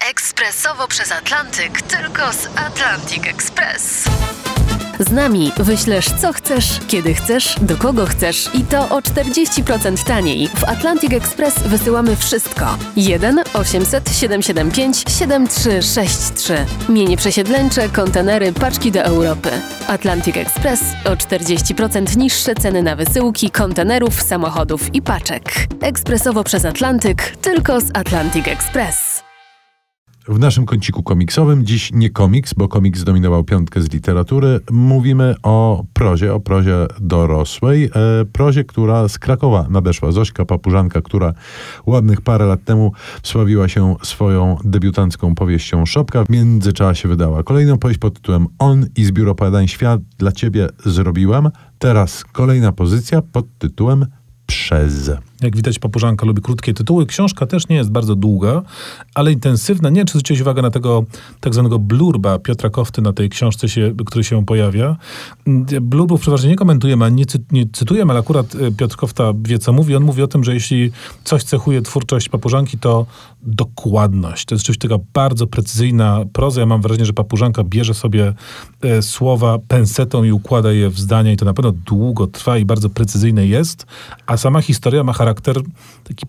Ekspresowo przez Atlantyk, tylko z Atlantic Express. Z nami wyślesz co chcesz, kiedy chcesz, do kogo chcesz i to o 40% taniej. W Atlantic Express wysyłamy wszystko. 1 800 775 7363. Mienie przesiedleńcze, kontenery, paczki do Europy. Atlantic Express o 40% niższe ceny na wysyłki, kontenerów, samochodów i paczek. Ekspresowo przez Atlantyk, tylko z Atlantic Express. W naszym kąciku komiksowym dziś nie komiks, bo komiks zdominował piątkę z literatury. Mówimy o prozie dorosłej. Prozie, która z Krakowa nadeszła. Zośka Papużanka, która ładnych parę lat temu wsławiła się swoją debiutancką powieścią Szopka. W międzyczasie wydała kolejną powieść pod tytułem On i zbiór opowiadań Świat dla ciebie zrobiłem. Teraz kolejna pozycja pod tytułem Przez. Jak widać, Papużanka lubi krótkie tytuły. Książka też nie jest bardzo długa, ale intensywna. Nie wiem, czy zwróciłeś uwagę na tego tak zwanego blurba Piotra Kofty na tej książce, który się pojawia. Blurbów przeważnie nie komentujemy, a nie cytujemy, ale akurat Piotr Kofta wie, co mówi. On mówi o tym, że jeśli coś cechuje twórczość Papużanki, to dokładność. To jest rzeczywiście taka bardzo precyzyjna proza. Ja mam wrażenie, że Papużanka bierze sobie słowa pensetą i układa je w zdania i to na pewno długo trwa i bardzo precyzyjne jest, a sama historia ma charakter taki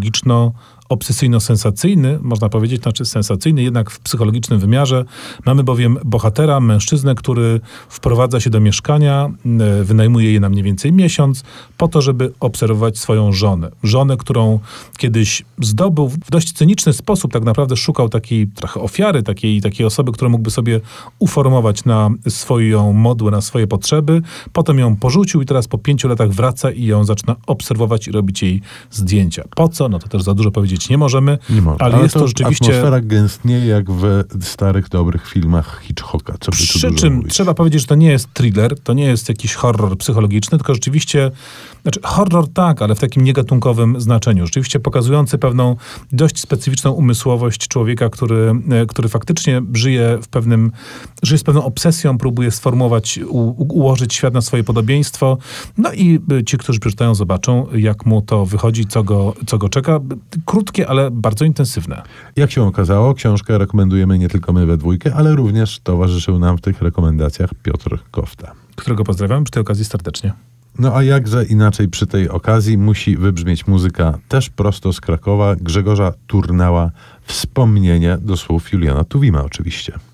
psychologiczno-obsesyjno-sensacyjny, można powiedzieć, znaczy sensacyjny, jednak w psychologicznym wymiarze. Mamy bowiem bohatera, mężczyznę, który wprowadza się do mieszkania, wynajmuje je na mniej więcej miesiąc, po to, żeby obserwować swoją żonę. Żonę, którą kiedyś zdobył w dość cyniczny sposób, tak naprawdę szukał takiej trochę ofiary, takiej osoby, którą mógłby sobie uformować na swoją modłę, na swoje potrzeby. Potem ją porzucił i teraz po 5 latach wraca i ją zaczyna obserwować i robić jej zdjęcia. Po co? No to też za dużo powiedzieć nie możemy, ale jest to rzeczywiście... Atmosfera gęstnieje jak w starych, dobrych filmach Hitchcocka. Przy czym trzeba powiedzieć, że to nie jest thriller, to nie jest jakiś horror psychologiczny, tylko rzeczywiście, horror tak, ale w takim niegatunkowym znaczeniu. Rzeczywiście pokazujący pewną dość specyficzną umysłowość człowieka, który faktycznie żyje z pewną obsesją, próbuje sformułować, ułożyć świat na swoje podobieństwo. No i ci, którzy przeczytają, zobaczą, jak mu to wychodzi, co go czeka. Krótkie, ale bardzo intensywne. Jak się okazało, książkę rekomendujemy nie tylko my we dwójkę, ale również towarzyszył nam w tych rekomendacjach Piotr Kofta, którego pozdrawiam przy tej okazji serdecznie. No a jakże inaczej przy tej okazji musi wybrzmieć muzyka też prosto z Krakowa, Grzegorza Turnała, Wspomnienie do słów Juliana Tuwima oczywiście.